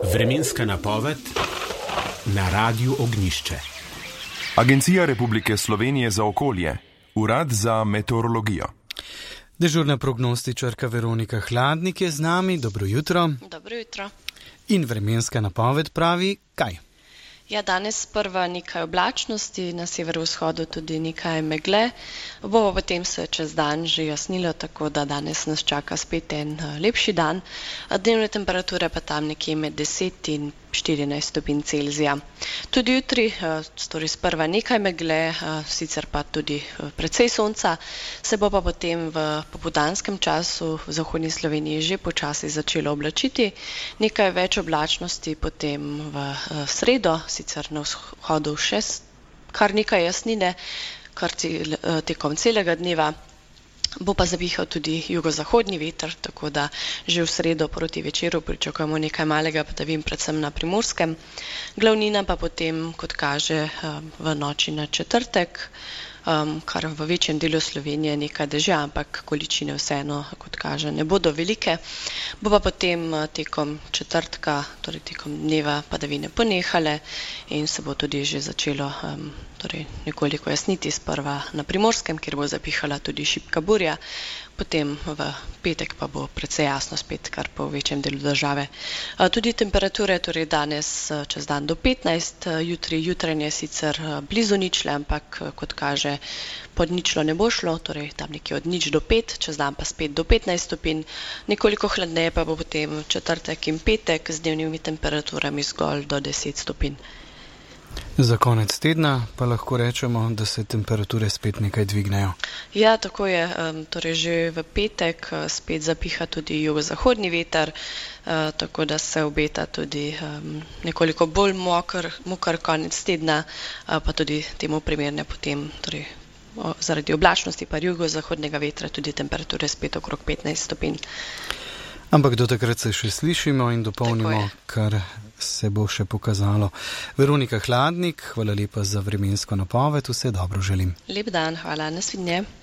Vremenska napoved na Radiu Ognjišče. Agencija Republike Slovenije za okolje, Urad za meteorologijo. Dežurna prognostičarka Veronika Hladnik je z nami. Dobro jutro. Dobro jutro. In vremenska napoved pravi kaj? Ja, danes prva nekaj oblačnosti, na severovzhodu tudi nekaj megle. Bo potem se čez dan že jasnilo, tako da danes nas čaka spet en lepši dan. Dnevne temperature pa tam nekje med 10 in 14 stopinj Celzija. Tudi jutri, torej sprva nekaj megle, sicer pa tudi precej sonca, se bo pa potem v popoldanskem času v zahodni Sloveniji že počasi začelo oblačiti. Nekaj več oblačnosti potem v sredo, sicer na vzhodu še kar nekaj jasnine, kar tekom celega dneva. Bo pa zapihal tudi jugozahodni veter, tako da že v sredo proti večeru pričakujemo nekaj malega padavin, predvsem na Primorskem. Glavnina pa potem, kot kaže, v noči na četrtek, kar v večjem delu Slovenije nekaj dežja, ampak količine vseeno, kot kaže, ne bodo velike. Bo pa potem tekom četrtka, torej tekom dneva, padavine ponehale in se bo tudi že začelo nekoliko jasniti, sprva na Primorskem, kjer bo zapihala tudi šibka burja. Potem v petek pa bo precej jasno spet, kar po večjem delu države. Tudi temperature, torej danes čez dan do 15, jutranje sicer blizu ničle, ampak kot kaže, pod ničlo ne bo šlo, torej tam nekje od 0 do 5, čez dan pa spet do 15 stopinj. Nekoliko hladneje pa bo potem četrtek in petek z dnevnimi temperaturami zgolj do 10 stopinj. Za konec tedna pa lahko rečemo, da se temperature spet nekaj dvignejo. Ja, tako je. Torej že v petek spet zapiha tudi jugozahodni veter, tako da se obeta tudi nekoliko bolj moker konec tedna, pa tudi temu primerne potem, torej zaradi oblačnosti pa jugozahodnega vetra tudi temperature spet okrog 15 stopinj. Ampak do takrat se še slišimo in dopolnimo, kar se bo še pokazalo. Veronika Hladnik, hvala lepa za vremensko napoved, vse dobro želim. Lep dan, hvala, nasvidenje.